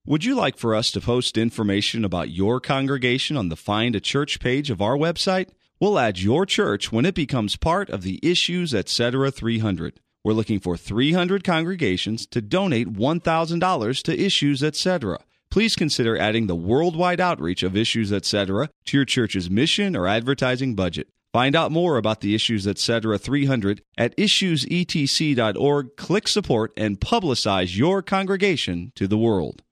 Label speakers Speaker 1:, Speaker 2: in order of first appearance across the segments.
Speaker 1: Would you like for us to post information about your congregation on the Find a Church page of our website? We'll add your church when it becomes part of the Issues Etc. 300. We're looking for 300 congregations to donate $1,000 to Issues Etc. Please consider adding the worldwide outreach of Issues Etc. to your church's mission or advertising budget. Find out more about the Issues Etc. 300 at issuesetc.org. Click support and publicize your congregation to the world.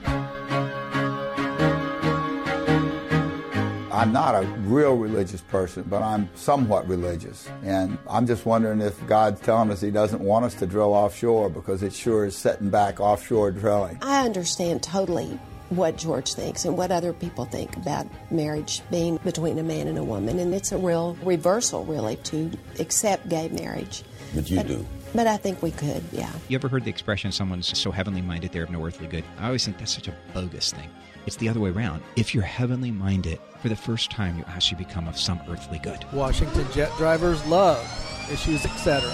Speaker 2: I'm not a real religious person, but I'm somewhat religious. And I'm just wondering if God's telling us He doesn't want us to drill offshore because it sure is setting back offshore drilling.
Speaker 3: I understand totally what George thinks and what other people think about marriage being between a man and a woman. And it's a real reversal, really, to accept gay marriage.
Speaker 4: But you do.
Speaker 3: But I think we could, yeah.
Speaker 5: You ever heard the expression, someone's so heavenly minded they're of no earthly good? I always think that's such a bogus thing. It's the other way around. If you're heavenly minded, for the first time you actually become of some earthly good.
Speaker 6: Washington jet drivers love Issues Etc.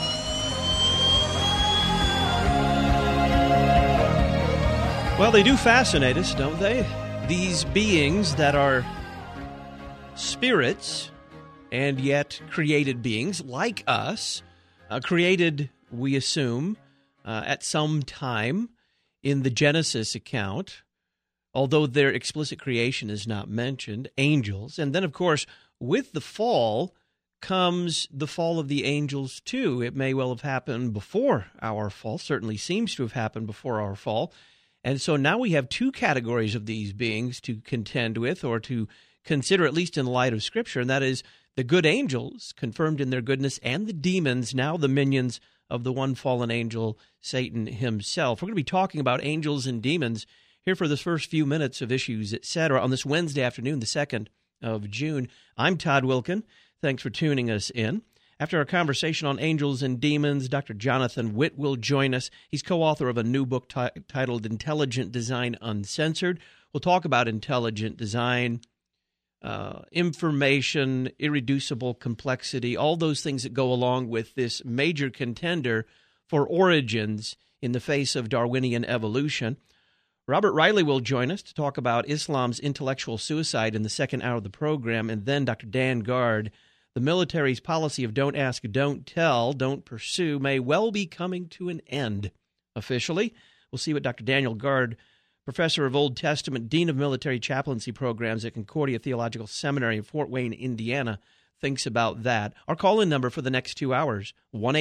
Speaker 7: Well, they do fascinate us, don't they? These beings that are spirits and yet created beings like us, created, we assume, at some time in the Genesis account, although their explicit creation is not mentioned, angels. And then, of course, with the fall comes the fall of the angels, too. It may well have happened before our fall, certainly seems to have happened before our fall. And so now we have two categories of these beings to contend with or to consider, at least in light of Scripture, and that is the good angels, confirmed in their goodness, and the demons, now the minions of the one fallen angel, Satan himself. We're going to be talking about angels and demons here for the first few minutes of Issues Etc. on this Wednesday afternoon, the 2nd of June. I'm Todd Wilkin. Thanks for tuning us in. After our conversation on angels and demons, Dr. Jonathan Witt will join us. He's co-author of a new book titled Intelligent Design Uncensored. We'll talk about intelligent design, information, irreducible complexity, all those things that go along with this major contender for origins in the face of Darwinian evolution. Robert Riley will join us to talk about Islam's intellectual suicide in the second hour of the program, and then Dr. Dan Guard. The military's policy of don't ask, don't tell, don't pursue may well be coming to an end officially. We'll see what Dr. Daniel Guard, professor of Old Testament, dean of military chaplaincy programs at Concordia Theological Seminary in Fort Wayne, Indiana, thinks about that. Our call-in number for the next 2 hours,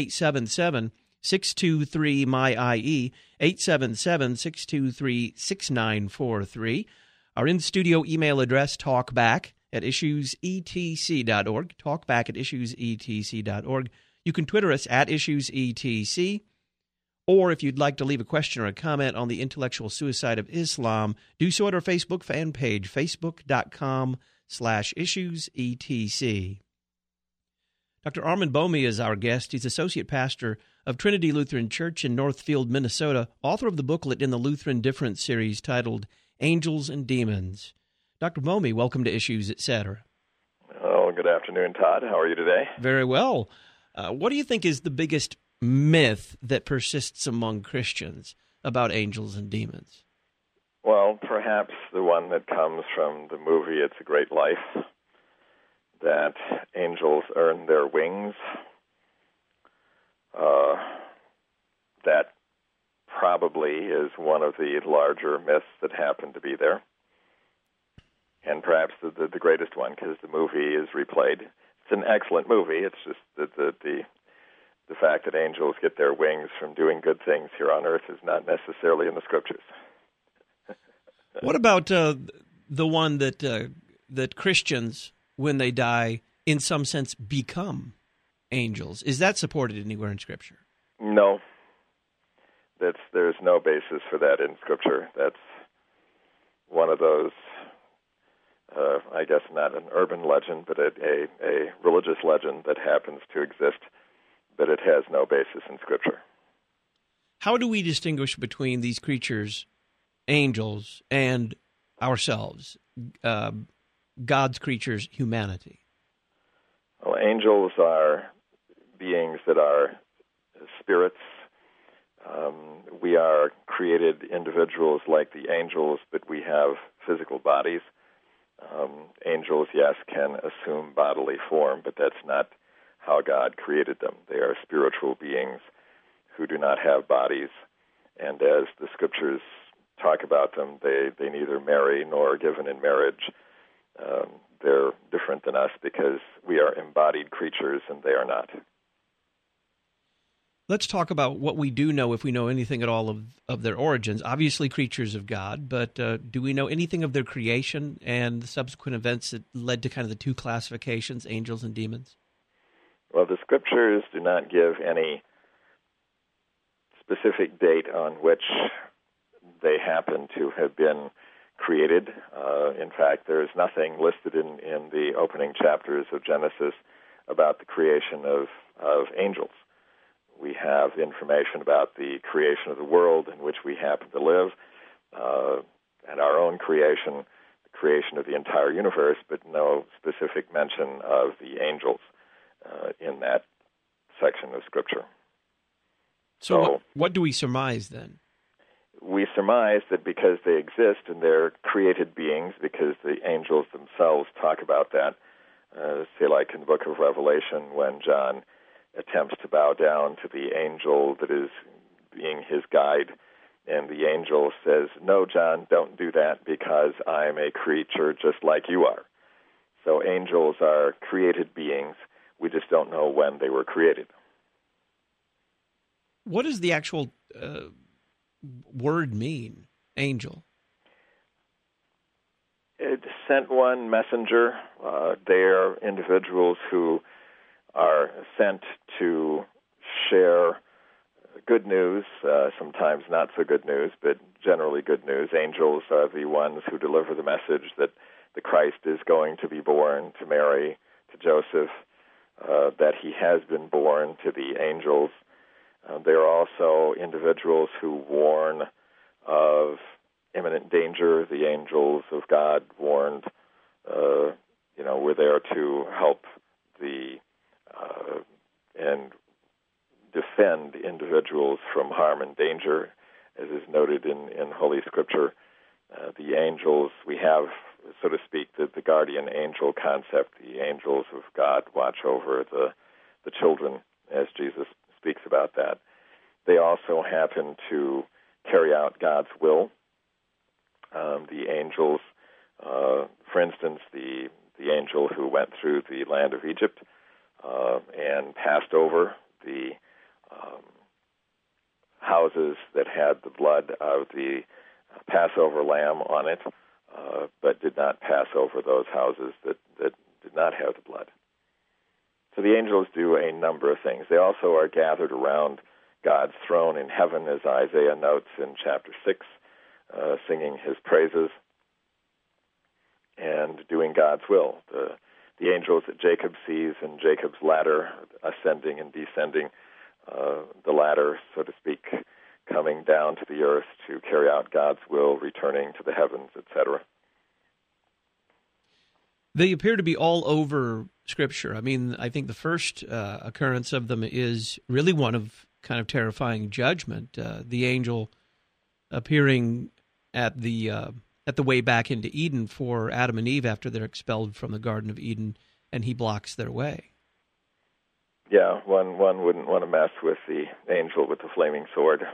Speaker 7: 1-877-623-MY-IE, 877-623-6943. Our in-studio email address, talkback@issuesetc.org, talkback@issuesetc.org. You can Twitter us at IssuesETC, or if you'd like to leave a question or a comment on the intellectual suicide of Islam, do so at our Facebook fan page, facebook.com/IssuesETC. Dr. Armand Bomi is our guest. He's associate pastor of Trinity Lutheran Church in Northfield, Minnesota, author of the booklet in the Lutheran Difference series titled Angels and Demons. Dr. Bomi, welcome to Issues Etc.
Speaker 8: Oh, good afternoon, Todd. How are you today?
Speaker 7: Very well. What do you think is the biggest myth that persists among Christians about angels and demons?
Speaker 8: Well, perhaps the one that comes from the movie It's a Great Life, that angels earn their wings. That probably is one of the larger myths that happen to be there. And perhaps the greatest one, because the movie is replayed. It's an excellent movie. It's just that the fact that angels get their wings from doing good things here on earth is not necessarily in the Scriptures.
Speaker 7: What about the one that Christians, when they die, in some sense become angels? Is that supported anywhere in Scripture?
Speaker 8: No. There's no basis for that in Scripture. That's one of those, I guess not an urban legend, but a religious legend that happens to exist, but it has no basis in Scripture.
Speaker 7: How do we distinguish between these creatures, angels, and ourselves, God's creatures, humanity? Well,
Speaker 8: angels are beings that are spirits, We are created individuals like the angels, but we have physical bodies. Angels, yes, can assume bodily form, but that's not how God created them. They are spiritual beings who do not have bodies, and as the Scriptures talk about them, they neither marry nor are given in marriage. They're different than us because we are embodied creatures and they are not.
Speaker 7: Let's talk about what we do know, if we know anything at all of their origins. Obviously creatures of God, but do we know anything of their creation and the subsequent events that led to kind of the two classifications, angels and demons?
Speaker 8: Well, the Scriptures do not give any specific date on which they happen to have been created. In fact, there is nothing listed in the opening chapters of Genesis about the creation of angels. We have information about the creation of the world in which we happen to live, and our own creation, the creation of the entire universe, but no specific mention of the angels in that section of Scripture.
Speaker 7: So what do we surmise then?
Speaker 8: We surmise that because they exist and they're created beings, because the angels themselves talk about that, say like in the book of Revelation when John attempts to bow down to the angel that is being his guide, and the angel says, "No, John, don't do that because I'm a creature just like you are." So angels are created beings. We just don't know when they were created.
Speaker 7: What does the actual word mean, angel?
Speaker 8: It sent one messenger. They're individuals who are sent to share good news, sometimes not so good news, but generally good news. Angels are the ones who deliver the message that the Christ is going to be born to Mary, to Joseph, that he has been born to the angels. There are also individuals who warn of imminent danger. The angels of God warned, were there to help and defend individuals from harm and danger, as is noted in Holy Scripture. The angels, we have, so to speak, the guardian angel concept. The angels of God watch over the children, as Jesus speaks about that. They also happen to carry out God's will. The angels, for instance, the angel who went through the land of Egypt and passed over the houses that had the blood of the Passover lamb on it, but did not pass over those houses that did not have the blood. So the angels do a number of things. They also are gathered around God's throne in heaven, as Isaiah notes in chapter 6, singing his praises and doing God's will. The angels that Jacob sees in Jacob's ladder, ascending and descending, the ladder, so to speak, coming down to the earth to carry out God's will, returning to the heavens, etc.
Speaker 7: They appear to be all over Scripture. I mean, I think the first occurrence of them is really one of kind of terrifying judgment. The angel appearing at the way back into Eden for Adam and Eve after they're expelled from the Garden of Eden, and he blocks their way.
Speaker 8: Yeah, one wouldn't want to mess with the angel with the flaming sword.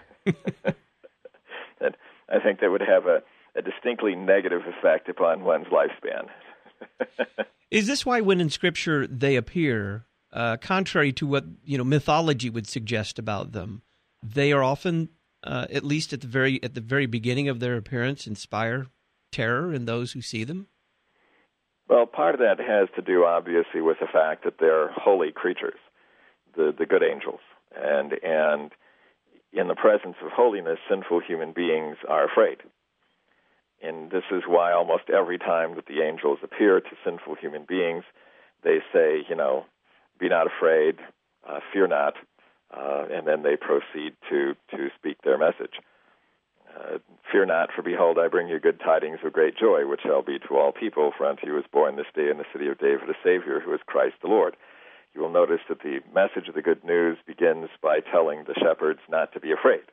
Speaker 8: And I think that would have a distinctly negative effect upon one's lifespan.
Speaker 7: Is this why when in Scripture they appear, contrary to what mythology would suggest about them, they are often, at least at the very beginning of their appearance, inspire terror in those who see them?
Speaker 8: Well, part of that has to do, obviously, with the fact that they're holy creatures, the good angels, and in the presence of holiness, sinful human beings are afraid. And this is why almost every time that the angels appear to sinful human beings, they say, be not afraid, fear not, and then they proceed to speak their message. Fear not, for behold, I bring you good tidings of great joy, which shall be to all people, for unto you is born this day in the city of David a Savior, who is Christ the Lord. you will notice that the message of the good news begins by telling the shepherds not to be afraid.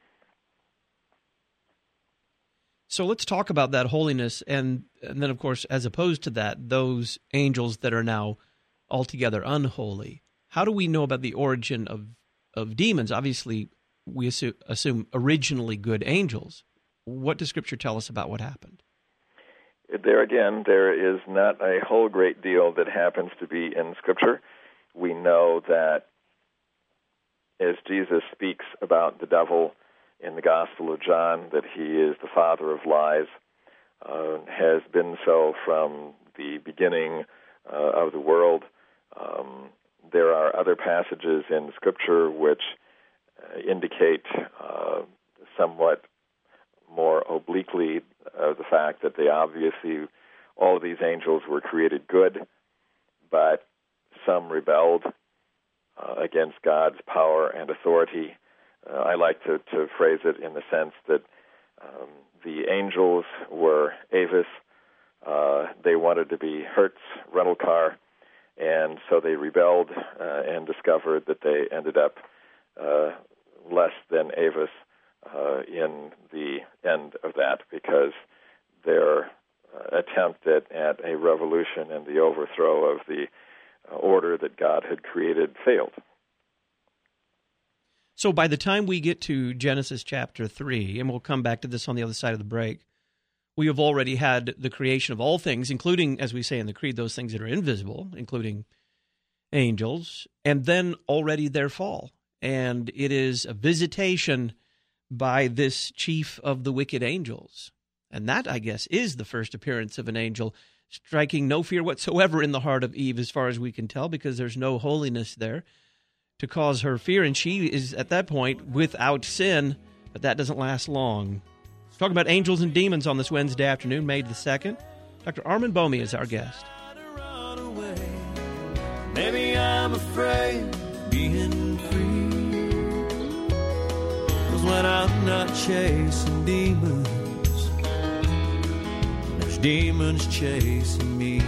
Speaker 7: So let's talk about that holiness, and then, of course, as opposed to that, those angels that are now altogether unholy. How do we know about the origin of demons? Obviously, we assume originally good angels. What does Scripture tell us about what happened?
Speaker 8: There again, there is not a whole great deal that happens to be in Scripture. We know that as Jesus speaks about the devil in the Gospel of John, that he is the father of lies, has been so from the beginning of the world. There are other passages in Scripture which indicate somewhat more obliquely the fact that they obviously, all of these angels were created good, but some rebelled against God's power and authority. I like to phrase it in the sense that the angels were Avis. They wanted to be Hertz rental car, and so they rebelled and discovered that they ended up less than Avis in the end of that, because their attempt at a revolution and the overthrow of the order that God had created failed.
Speaker 7: So by the time we get to Genesis chapter 3, and we'll come back to this on the other side of the break, we have already had the creation of all things, including, as we say in the Creed, those things that are invisible, including angels, and then already their fall. And it is a visitation by this chief of the wicked angels. And that, I guess, is the first appearance of an angel, striking no fear whatsoever in the heart of Eve, as far as we can tell, because there's no holiness there to cause her fear, and she is, at that point, without sin, but that doesn't last long. Talking about angels and demons on this Wednesday afternoon, May the 2nd. Dr. Armin Bomi is our guest.
Speaker 4: Maybe I'm afraid of being free, 'cause when I'm not chasing demons, there's demons chasing me.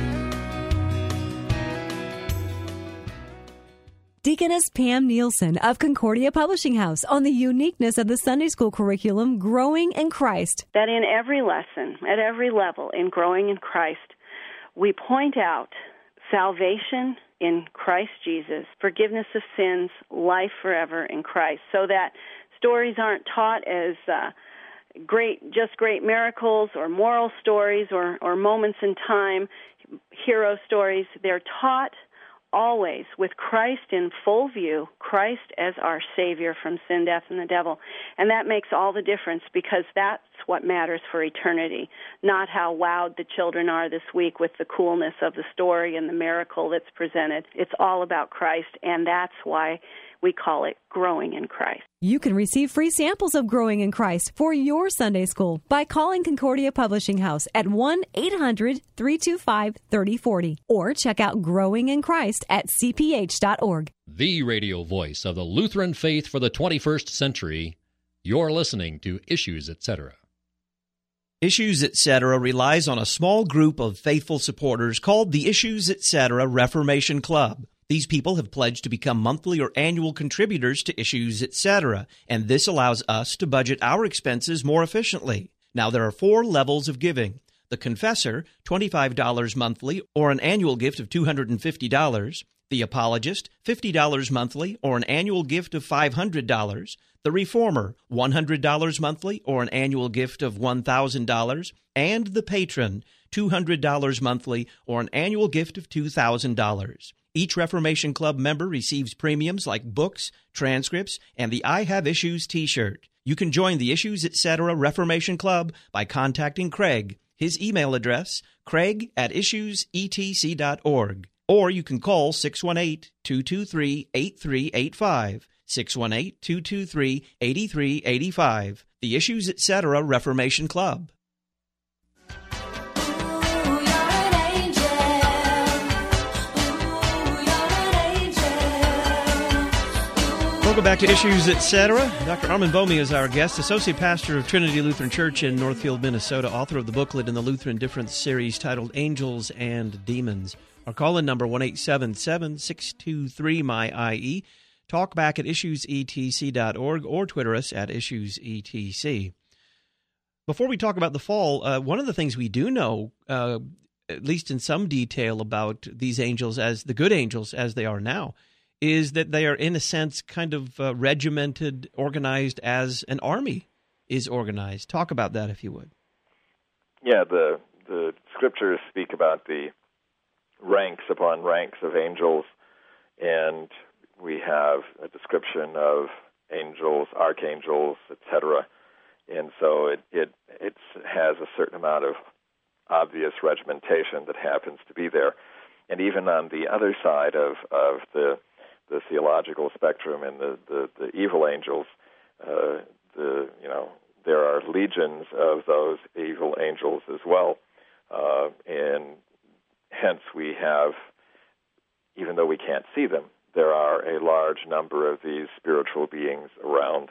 Speaker 9: Deaconess Pam Nielsen of Concordia Publishing House on the uniqueness of the Sunday school curriculum, Growing in Christ.
Speaker 10: That in every lesson, at every level in Growing in Christ, we point out salvation in Christ Jesus, forgiveness of sins, life forever in Christ, so that stories aren't taught as great miracles or moral stories or moments in time, hero stories. They're taught always with Christ in full view, Christ as our Savior from sin, death, and the devil. And that makes all the difference, because that's what matters for eternity, not how wowed the children are this week with the coolness of the story and the miracle that's presented. It's all about Christ, and that's why we call it Growing in Christ.
Speaker 9: You can receive free samples of Growing in Christ for your Sunday school by calling Concordia Publishing House at 1-800-325-3040 or check out Growing in Christ at cph.org.
Speaker 11: The radio voice of the Lutheran faith for the 21st century. You're listening to Issues, Etc.
Speaker 7: Issues, Etc. relies on a small group of faithful supporters called the Issues, Etc. Reformation Club. These people have pledged to become monthly or annual contributors to Issues, Etc., and this allows us to budget our expenses more efficiently. Now, there are 4 levels of giving. The Confessor, $25 monthly or an annual gift of $250. The Apologist, $50 monthly or an annual gift of $500. The Reformer, $100 monthly or an annual gift of $1,000. And the Patron, $200 monthly or an annual gift of $2,000. Each Reformation Club member receives premiums like books, transcripts, and the I Have Issues t-shirt. You can join the Issues, Etc. Reformation Club by contacting Craig. His email address, craig@issuesetc.org. Or you can call 618-223-8385, 618-223-8385. The Issues, Etc. Reformation Club. Welcome back to Issues, Etc. Dr. Armin Bomi is our guest, Associate Pastor of Trinity Lutheran Church in Northfield, Minnesota, author of the booklet in the Lutheran Difference series titled Angels and Demons. Our call-in number, 1-877-623-MY-IE. Talk back at issuesetc.org or Twitter us at issuesetc. Before we talk about the fall, one of the things we do know, at least in some detail, about these angels, as the good angels as they are now, is that they are, in a sense, kind of regimented, organized as an army is organized. Talk about that, if you would.
Speaker 8: Yeah, the scriptures speak about the ranks upon ranks of angels, and we have a description of angels, archangels, etc. And so it has a certain amount of obvious regimentation that happens to be there. And even on the other side of the theological spectrum and the evil angels, there are legions of those evil angels as well. And hence we have, even though we can't see them, there are a large number of these spiritual beings around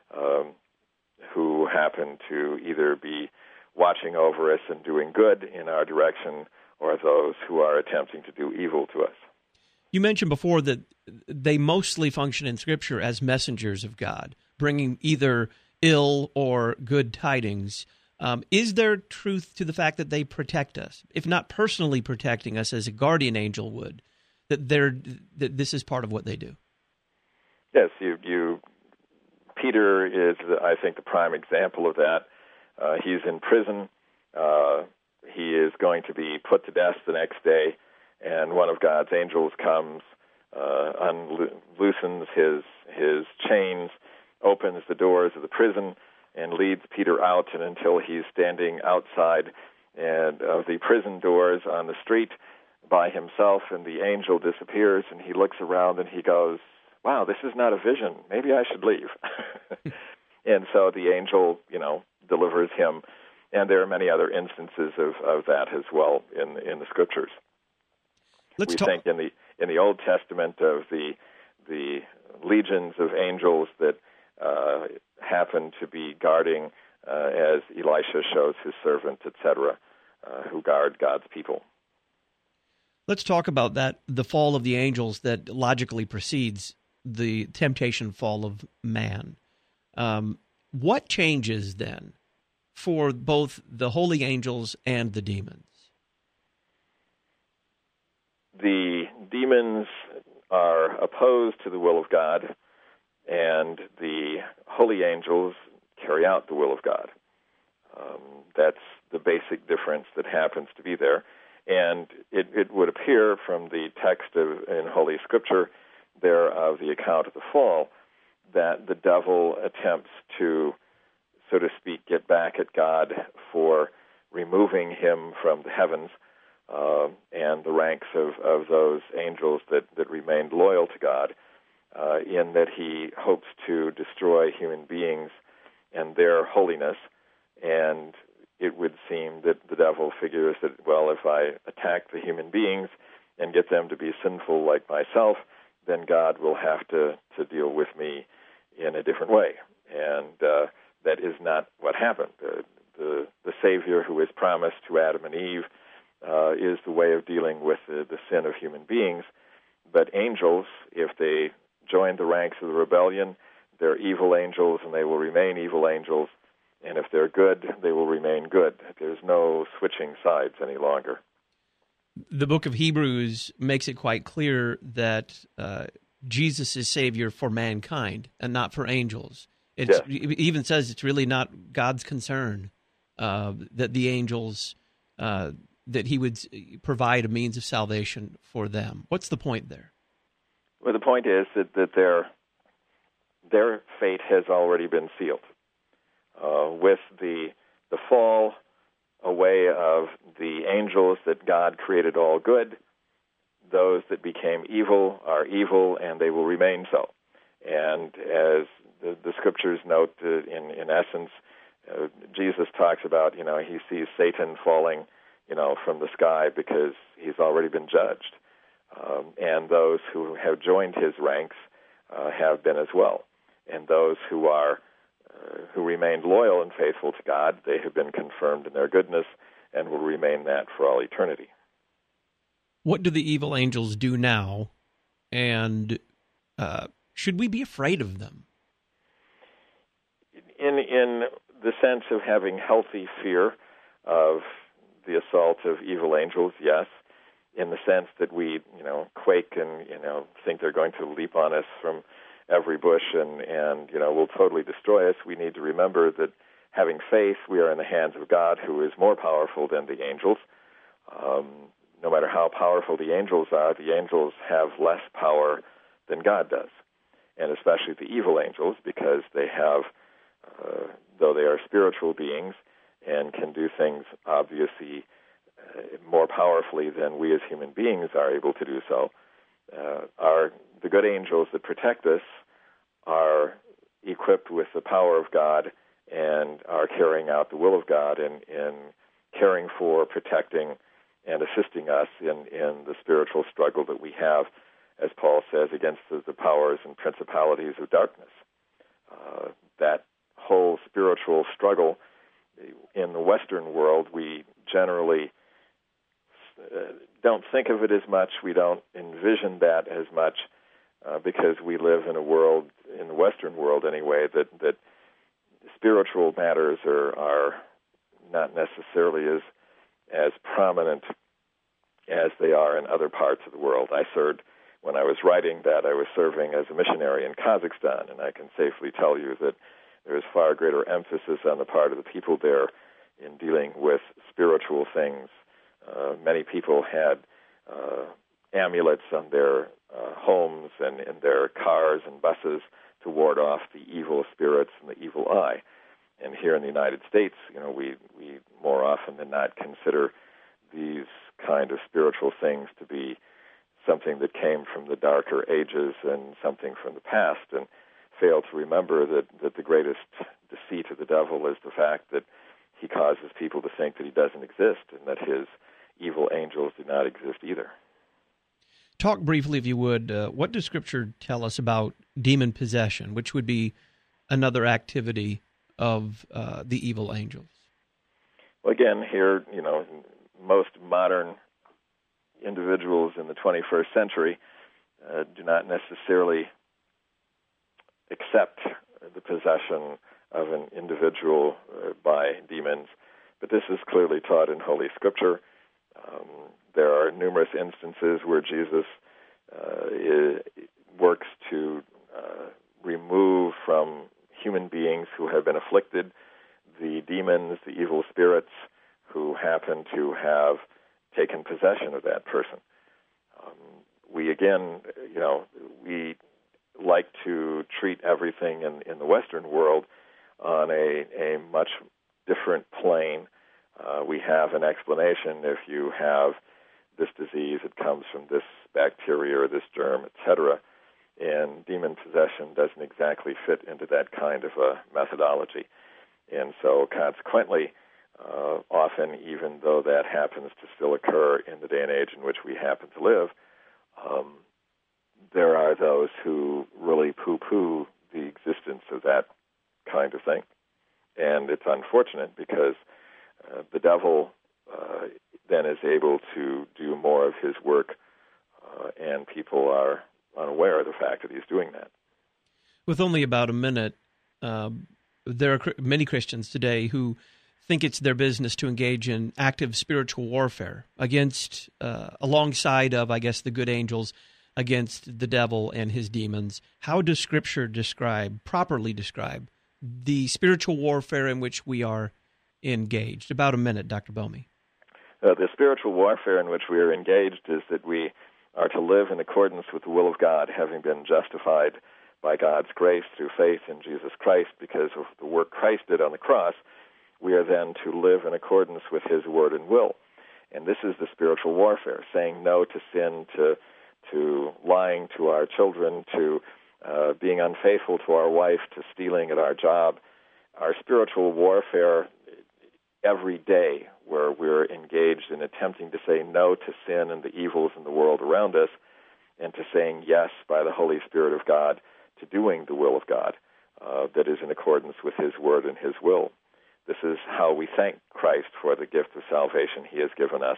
Speaker 8: who happen to either be watching over us and doing good in our direction, or those who are attempting to do evil to us.
Speaker 7: You mentioned before that they mostly function in Scripture as messengers of God, bringing either ill or good tidings. Is there truth to the fact that they protect us, if not personally protecting us as a guardian angel would, that this is part of what they do?
Speaker 8: Yes, Peter is, I think, the prime example of that. He's in prison. He is going to be put to death the next day, and one of God's angels comes, loosens his chains, opens the doors of the prison, and leads Peter out, and until he's standing outside and of the prison doors on the street by himself, and the angel disappears, and he looks around and he goes, "Wow, this is not a vision. Maybe I should leave." And so the angel, delivers him, and there are many other instances of that as well in the scriptures. We think in the Old Testament of the legions of angels that happen to be guarding, as Elisha shows his servant, etc., who guard God's people.
Speaker 7: Let's talk about that, the fall of the angels that logically precedes the temptation fall of man. What changes then for both the holy angels and the demons?
Speaker 8: The demons are opposed to the will of God, and the holy angels carry out the will of God. That's the basic difference that happens to be there. And it would appear from the text in Holy Scripture there of the account of the fall that the devil attempts to, so to speak, get back at God for removing him from the heavens and the ranks of those angels that remained loyal to God, in that he hopes to destroy human beings and their holiness. And it would seem that the devil figures that, well, if I attack the human beings and get them to be sinful like myself, then God will have to deal with me in a different way. And that is not what happened. The Savior who is promised to Adam and Eve is the way of dealing with the sin of human beings. But angels, if they join the ranks of the rebellion, they're evil angels, and they will remain evil angels. And if they're good, they will remain good. There's no switching sides any longer.
Speaker 7: The book of Hebrews makes it quite clear that Jesus is Savior for mankind and not for angels. It even says it's really not God's concern that the angels, that he would provide a means of salvation for them. What's the point there?
Speaker 8: Well, the point is that their fate has already been sealed. With the fall away of the angels that God created all good, those that became evil are evil, and they will remain so. And as the scriptures note, in essence, Jesus talks about, he sees Satan falling, from the sky because he's already been judged. And those who have joined his ranks have been as well. And those who remained loyal and faithful to God, they have been confirmed in their goodness and will remain that for all eternity.
Speaker 7: What do the evil angels do now, and should we be afraid of them?
Speaker 8: In the sense of having healthy fear of the assault of evil angels, yes. In the sense that we, quake and, think they're going to leap on us from every bush and will totally destroy us, we need to remember that having faith, we are in the hands of God, who is more powerful than the angels. No matter how powerful the angels have less power than God does, and especially the evil angels, because they have, though they are spiritual beings and can do things obviously more powerfully than we as human beings are able to do so, the good angels that protect us are equipped with the power of God and are carrying out the will of God in caring for, protecting, and assisting us in the spiritual struggle that we have, as Paul says, against the powers and principalities of darkness. That whole spiritual struggle in the Western world, we generally don't think of it as much. We don't envision that as much because we live in a world, in the Western world anyway, that spiritual matters are not necessarily as prominent as they are in other parts of the world. I served, when I was writing that, I was serving as a missionary in Kazakhstan, and I can safely tell you that there is far greater emphasis on the part of the people there in dealing with spiritual things. Many people had amulets on their homes and in their cars and buses to ward off the evil spirits and the evil eye. And here in the United States, we more often than not consider these kind of spiritual things to be something that came from the darker ages and something from the past, and fail to remember that the greatest deceit of the devil is the fact that he causes people to think that he doesn't exist and that his evil angels do not exist either.
Speaker 7: Talk briefly, if you would, what does Scripture tell us about demon possession, which would be another activity of the evil angels?
Speaker 8: Well, again, here, most modern individuals in the 21st century do not necessarily accept the possession of an individual by demons, but this is clearly taught in Holy Scripture. There are numerous instances where Jesus works to remove from human beings who have been afflicted the demons, the evil spirits who happen to have taken possession of that person. We like to treat everything in the Western world on a much different plane. We have an explanation. If you have this disease, it comes from this bacteria or this germ, etc. And demon possession doesn't exactly fit into that kind of a methodology. And so consequently, often, even though that happens to still occur in the day and age in which we happen to live, there are those who really poo-poo the existence of that kind of thing. And it's unfortunate because the devil then is able to do more of his work, and people are unaware of the fact that he's doing that.
Speaker 7: With only about a minute, there are many Christians today who think it's their business to engage in active spiritual warfare against, alongside of, I guess, the good angels, against the devil and his demons. How does Scripture properly describe the spiritual warfare in which we are engaged? About a minute, Dr. Boehme.
Speaker 8: The spiritual warfare in which we are engaged is that we are to live in accordance with the will of God, having been justified by God's grace through faith in Jesus Christ because of the work Christ did on the cross. We are then to live in accordance with his word and will. And this is the spiritual warfare, saying no to sin, to lying to our children, to being unfaithful to our wife, to stealing at our job. Our spiritual warfare every day, where we're engaged in attempting to say no to sin and the evils in the world around us, and to saying yes by the Holy Spirit of God to doing the will of God that is in accordance with his word and his will. This is how we thank Christ for the gift of salvation he has given us,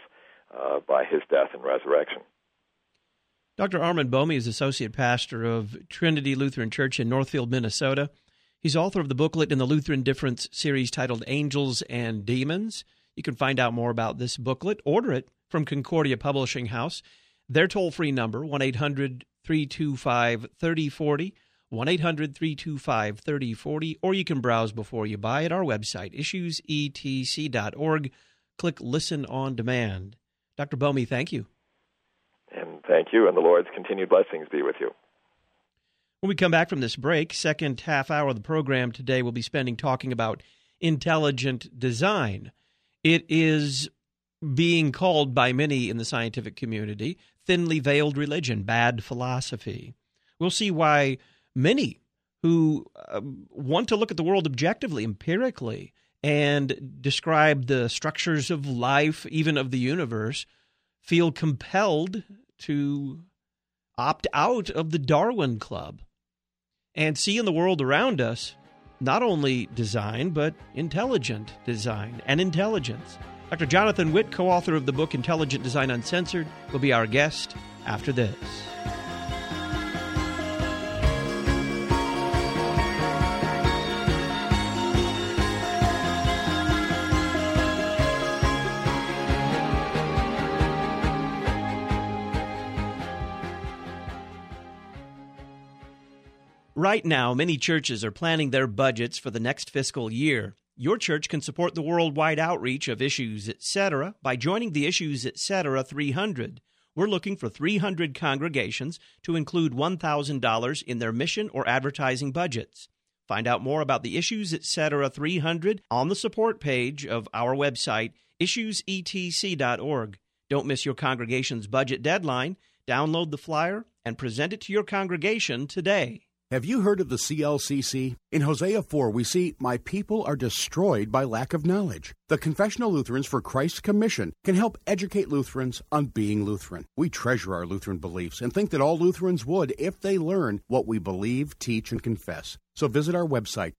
Speaker 8: by his death and resurrection.
Speaker 7: Dr. Armand Boehme is Associate Pastor of Trinity Lutheran Church in Northfield, Minnesota. He's author of the booklet in the Lutheran Difference series titled Angels and Demons. You can find out more about this booklet. Order it from Concordia Publishing House. Their toll-free number, 1-800-325-3040, 1-800-325-3040, or you can browse before you buy at our website, issuesetc.org. Click Listen on Demand. Dr. Boehme, thank you.
Speaker 8: And thank you, and the Lord's continued blessings be with you.
Speaker 7: When we come back from this break, second half hour of the program today, we'll be spending talking about intelligent design. It is being called by many in the scientific community thinly veiled religion, bad philosophy. We'll see why many who want to look at the world objectively, empirically, and describe the structures of life, even of the universe, feel compelled to opt out of the Darwin Club and see in the world around us not only design, but intelligent design and intelligence. Dr. Jonathan Witt, co-author of the book Intelligent Design Uncensored, will be our guest after this. Right now, many churches are planning their budgets for the next fiscal year. Your church can support the worldwide outreach of Issues Etc. by joining the Issues Etc. 300. We're looking for 300 congregations to include $1,000 in their mission or advertising budgets. Find out more about the Issues Etc. 300 on the support page of our website, issuesetc.org. Don't miss your congregation's budget deadline. Download the flyer and present it to your congregation today.
Speaker 12: Have you heard of the CLCC? In Hosea 4, we see, "My people are destroyed by lack of knowledge." The Confessional Lutherans for Christ's Commission can help educate Lutherans on being Lutheran. We treasure our Lutheran beliefs and think that all Lutherans would if they learn what we believe, teach, and confess. So visit our website,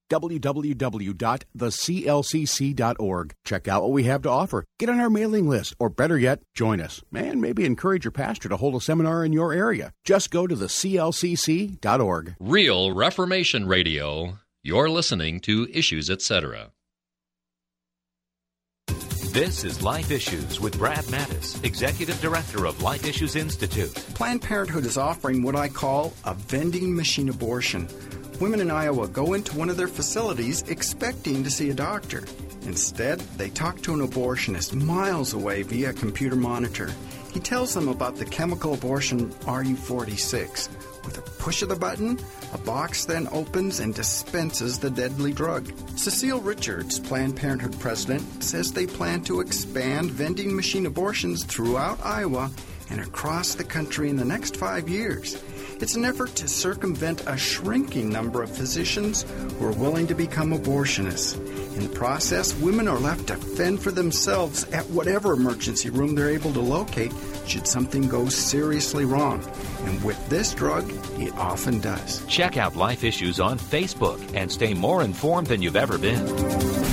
Speaker 12: www.theclcc.org. Check out what we have to offer. Get on our mailing list, or better yet, join us. And maybe encourage your pastor to hold a seminar in your area. Just go to theclcc.org.
Speaker 11: Real Reformation Radio. You're listening to Issues Etc.
Speaker 13: This is Life Issues with Brad Mattis, Executive Director of Life Issues Institute.
Speaker 14: Planned Parenthood is offering what I call a vending machine abortion. Women in Iowa go into one of their facilities expecting to see a doctor. Instead, they talk to an abortionist miles away via a computer monitor. He tells them about the chemical abortion RU46. With a push of the button, a box then opens and dispenses the deadly drug. Cecile Richards, Planned Parenthood president, says they plan to expand vending machine abortions throughout Iowa and across the country in the next 5 years. It's an effort to circumvent a shrinking number of physicians who are willing to become abortionists. In the process, women are left to fend for themselves at whatever emergency room they're able to locate should something go seriously wrong. And with this drug, it often does.
Speaker 13: Check out Life Issues on Facebook and stay more informed than you've ever been.